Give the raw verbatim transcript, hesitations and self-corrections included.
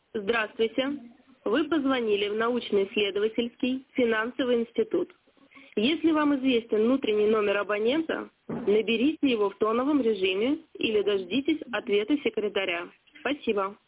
Здравствуйте. Вы позвонили в научно-исследовательский финансовый институт. Если вам известен внутренний номер абонента, наберите его в тоновом режиме или дождитесь ответа секретаря. Спасибо.